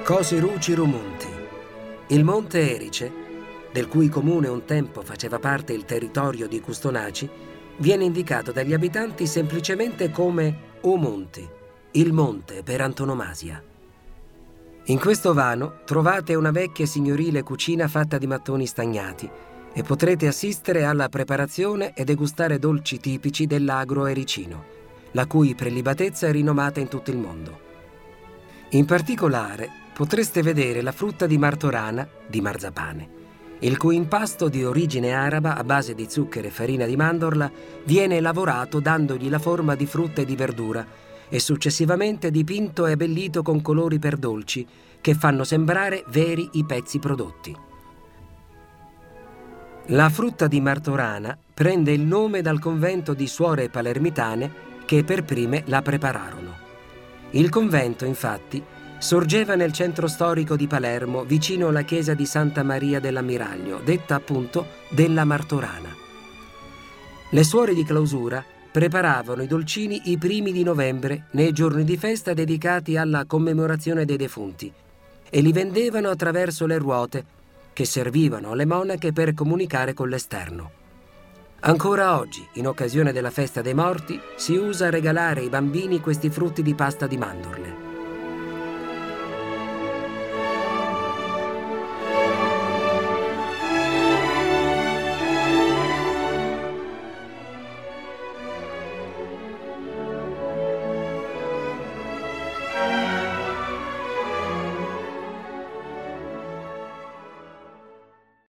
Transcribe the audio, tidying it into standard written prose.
Cosiru Cirumunti. Il monte Erice, del cui comune un tempo faceva parte il territorio di Custonaci, viene indicato dagli abitanti semplicemente come Umunti, il monte per antonomasia. In questo vano trovate una vecchia signorile cucina fatta di mattoni stagnati e potrete assistere alla preparazione e degustare dolci tipici dell'agro ericino, la cui prelibatezza è rinomata in tutto il mondo. In particolare potreste vedere la frutta di martorana, di marzapane, il cui impasto di origine araba a base di zucchero e farina di mandorla viene lavorato dandogli la forma di frutta e di verdura e successivamente dipinto e abbellito con colori per dolci che fanno sembrare veri i pezzi prodotti. La frutta di martorana prende il nome dal convento di suore palermitane che per prime la prepararono. Il convento, infatti, sorgeva nel centro storico di Palermo, vicino alla chiesa di Santa Maria dell'Ammiraglio, detta appunto della Martorana. Le suore di clausura preparavano i dolcini i primi di novembre, nei giorni di festa dedicati alla commemorazione dei defunti, e li vendevano attraverso le ruote, che servivano alle monache per comunicare con l'esterno. Ancora oggi, in occasione della festa dei morti, si usa regalare ai bambini questi frutti di pasta di mandorle.